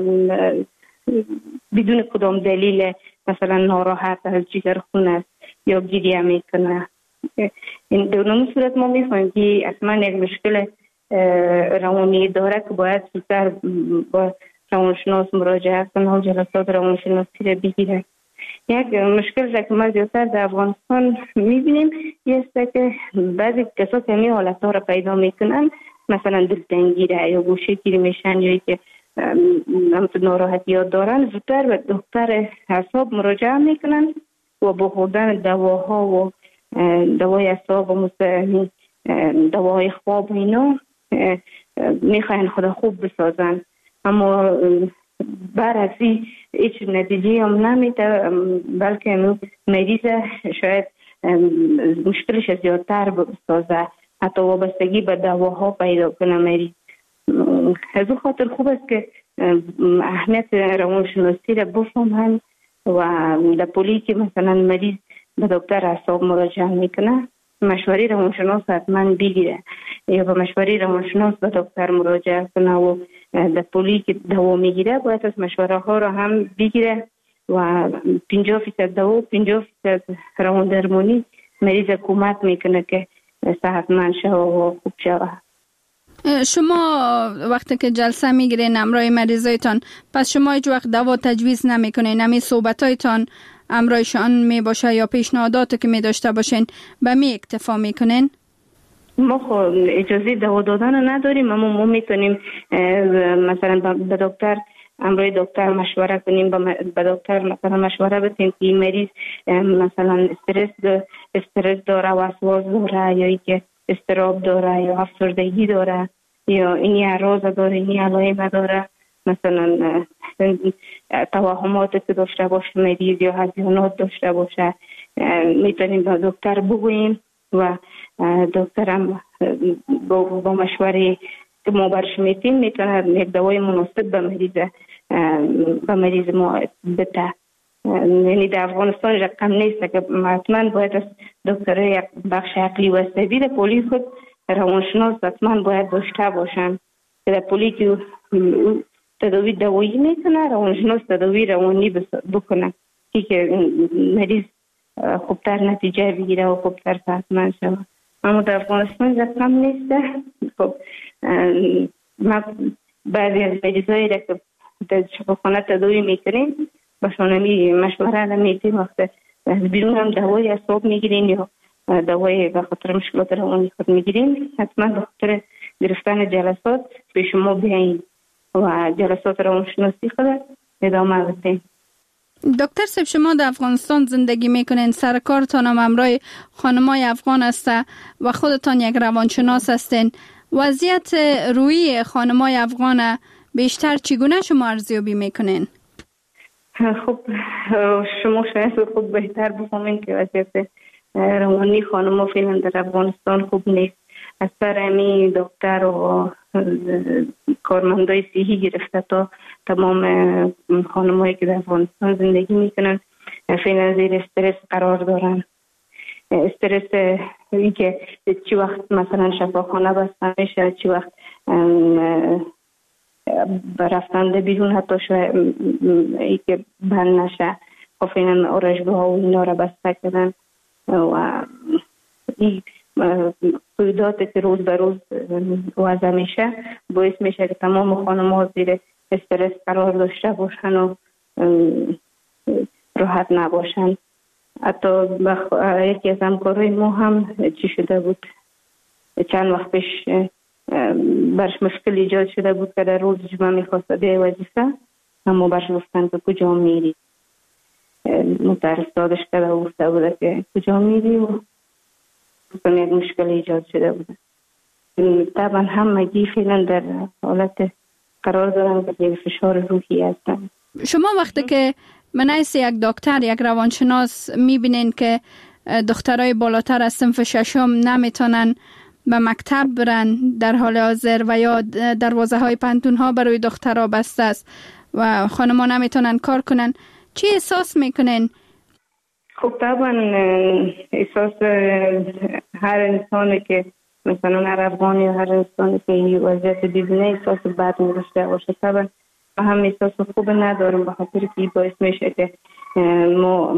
بدون کدام دلیل مثلا ناراحت از جگر خون است یا گریه میکنه. این دونم صورت ما میفهمیم که اصلا یک مشکل روانی داره که باید زودتر با روانشناس مراجعه کنه و جلسات روانشناسی را بگیره. یک مشکل که ما زیادتر در افغانستان میبینیم است که بعضی کسا که همین حالت ها را پیدا میکنن، مثلا دلتنگی را یا گوشه گیری میشن یا که ناراحتی ها دارن، زودتر به دکتر اعصاب مراجعه میکنن و با خوردن دواها و دوای اعصاب و دواهای خواب اینا میخواین خدا خوب بسازن، اما برعکسی هیچ نتیجه هم نمیده، بلکه مریض شاید مشکلش زیادتر بسازه، حتی وابستگی به دواها پیدا کنه مریض. از اون خاطر خوب است که اهمیت روانشناسی را بفهمن و در پولی که مثلا مریض به دکتر اعصاب مراجعه میکنه، مشوره روانشناس حتما بگیره یا به مشوره روانشناس به دکتر مراجعه کنه و در پولی که دوا میگیره باید از مشوره ها را هم بگیره و 50% دوا و 50% روان درمانی مریض کمک میکنه که صحتمند شود و خوب شود. شما وقتی که جلسه میگیرین همراه مریضایتان، پس شما هیچ وقت دوا تجویز نمیکنین؟ همین صحبتایتان همراهشان می باشه یا پیشنهاداتی که می داشته باشین به می اکتفا میکنین؟ ما خب اجازه دوا دادن نداریم، اما ما میتونیم مثلا به دکتر همراه دکتر مشوره کنیم، به دکتر مثلا مشوره بدیم که مریض مثلا استرس داره، وسواس داره، یا اینکه اضطراب داره یا افسردگی داره یا این اعراض داره، این علائم داره، مثلا توهماتی که داشته باشه مریض یا هزیانات داشته باشه، میتونیم به دکتر بگوییم و دکترم با مشوره که ما برش میتیم میتونه یک دوای مناسب به مریض ما بده. یعنی در افغانستان رقم نیست که حتما باید از دکتر یک بخش عقلی و عصبی در پولی خود روانشناس حتما باید داشته باشن که در پولی که تداوی دوایی میکنه روانشناس تداوی روانی بکنه که مریض خوبتر نتیجه بگیره و خوبتر صحتمند شود. اما در افغانستان رقم نیست. خب ما بعضی از مریضایی را که در شفاخانه تداوی میکنیم باشون مشوره نمیتیم، وقت بیرون هم دوای اعصاب میگیرین یا دوای به خاطر مشکلات روانی خود میگیرین، حتما به خاطر گرفتن جلسات به شما بیاین و جلسات روانشناسی خود ادامه بدین. دکتر صاحب، شما در افغانستان زندگی میکنین، سر کارتان هم همراه خانمای افغان است و خودتان یک روانشناس هستین. وضعیت روحی خانمای افغان بیشتر چگونه شما ارزیابی میکنین؟ خب شما شاید خود بهتر بفهمین که وضعیت روانی خانم‌ها فعلا در افغانستان خوب نیست. از سر امی دکتر و کارمندای صحی گرفته تا تمام خانم‌هایی که در افغانستان زندگی میکنن فعلا زیر استرس قرار دارن. استرس این که چی وقت مثلا شفاخانه بسته میشه، چی وقت رفتنده بیرون حتی شاید ای که بند نشه، خب فعلا آرایشگاه ها و اینا را بسته کردن و این قیوداتی که روز به روز وضع میشه باعث میشه که تمام خانم ها زیر استرس قرار داشته باشن و راحت نباشن. حتی یکی از همکارای ما هم چی شده بود، چند وقت پیش برش مشکل ایجاد شده بود که در روز جمعه میخواست بیای وظیفه، اما برش گفتن که کجا میری، مترسادش کرده و گفته بوده که کجا میری و یک مشکل ایجاد شده بوده. طبعا همگی فعلا در حالت قرار دارن که فشار روحی هستن. شما وقتی که منعیس یک دکتر، یک روانشناس میبینین که دخترای بالاتر از صنف ششم نمیتونن به مکتب برن در حال حاضر و یا دروازه های پانتون ها برای دخترها بسته است و خانم‌ها نمیتونن کار کنن، چی احساس میکنین؟ خب طبعا احساس هر انسانی که مثلا هر افغانی یا هر انسانی که این وضعیت ببینه احساس بد می‌داشته باشه. طبعا ما هم احساس خوب ندارم به خاطر که باعث میشه که ما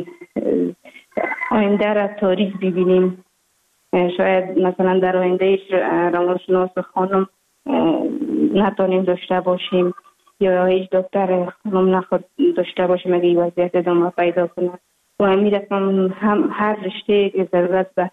آینده را تاریک ببینیم. شاید مثلا در آینده روانشناس خانم نتونیم داشته باشیم یا هیچ دکتر خانم نخواد داشته باشیم اگه این وضعیت ادامه پیدا کنه. و همین رقم هم هر رشته که ضرورت به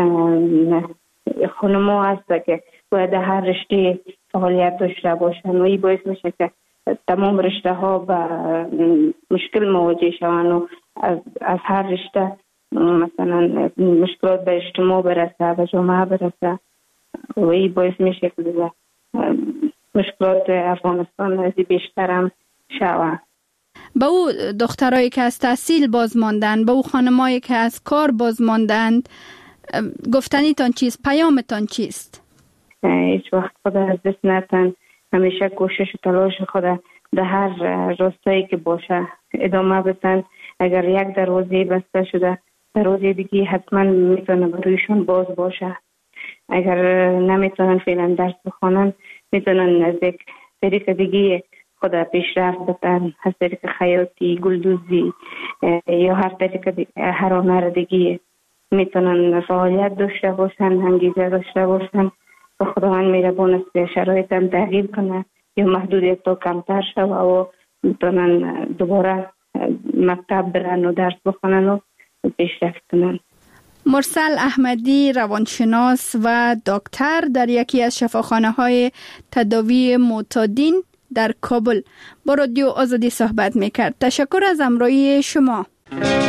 خانم ها هست که باید هر رشته فعالیت داشته باشن و این باعث میشه که تمام رشته ها به مشکل مواجه شوند و از هر رشته مثلا مشکلات به اجتماع برسه، به جامعه برسه و این باعث میشه که مشکلات افغانستان از بیشتر هم شود. به او دخترایی که از تحصیل باز ماندن، به او خانمایی که از کار باز ماندند، گفتنیتان چیست؟ پیامتان چیست؟ هیچ وقت خود از دست نتن، همیشه کوشش و تلاش خود در هر راستایی که باشه ادامه بدن. اگر یک دروازه بسته شده دروازه دیگه حتما میتونه برویشون باز باشه. اگر نمیتونن فعلا درس بخونن میتونن از یک طریق دیگه خود پیشرفت بدن، از طریق خیاطی، گلدوزی یا هر طریق هر هنر دیگه میتونن فعالیت داشته باشن، انگیزه داشته باشن و خداوند مهربان است شرایط هم تغییر کنه یا محدودیت تا کمتر شوه و میتونن دوباره مکتب برن و درس بخونن و پیشرفت کنن. مرسل احمدی، روانشناس و دکتر در یکی از شفاخانه‌های تداوی معتادین در کابل با رادیو آزادی صحبت میکرد. تشکر از همراهی شما.